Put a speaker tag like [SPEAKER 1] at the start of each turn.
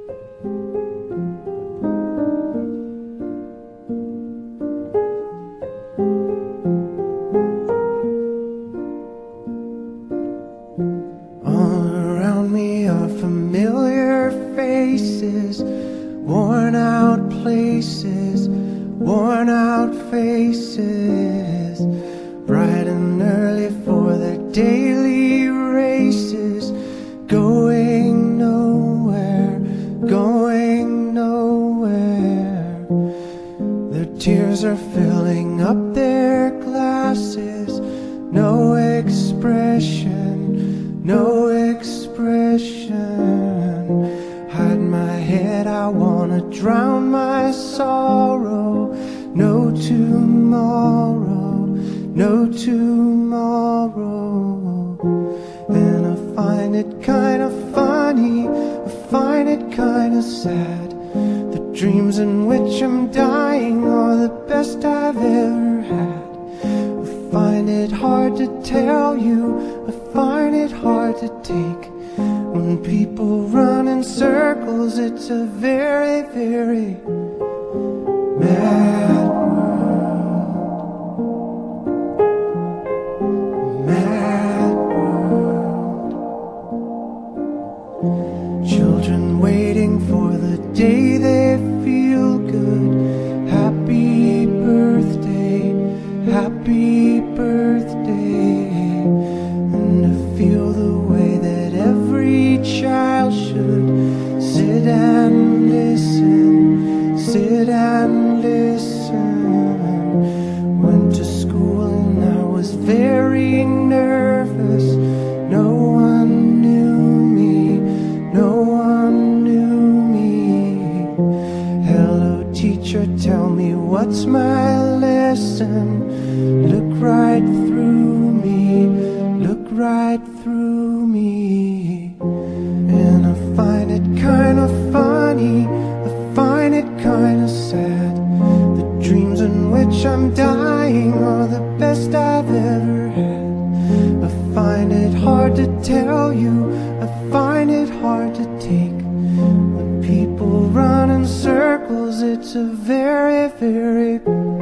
[SPEAKER 1] All around me are familiar faces, worn out places, worn out faces, bright and early for their daily races, going nowhere, going nowhere. Their tears are filling up their glasses, no expression, no expression. Hide my head, I wanna drown my sorrow. No tomorrow, no tomorrow. And I find it kinda funny, I find it kinda sad. The dreams in which I'm dying are the best I've ever had. I find it hard to tell you, I find it hard to take. When people run in circles, it's a very, very mad world. Mad world. Children waiting for the day they feel good. Happy birthday, happy birthday. And to feel the way that every child should sit and listen, sit and listen. Went to school and I was very nervous. No one knew me, no one knew me. Hello teacher, tell me what's my lesson. Look right through me, look right through me. And I find it kinda funny, I find it kinda sad. The dreams in which I'm dying are the best I've ever had. I find it hard to tell you, I find it hard to take. When people run in circles, it's a very, very